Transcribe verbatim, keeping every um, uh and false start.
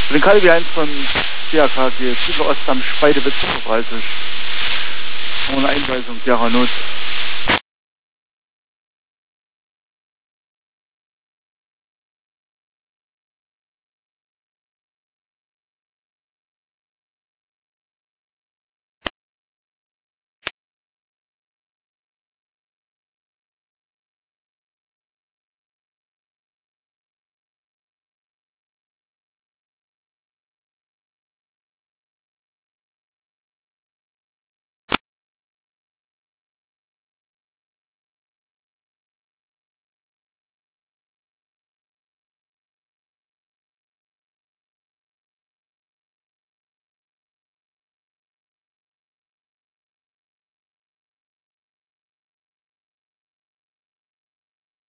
Ich bin Kalbi eins von C A K G, Südost am Speidewitz fünfunddreißig. Ohne Einweisung, Jara Not.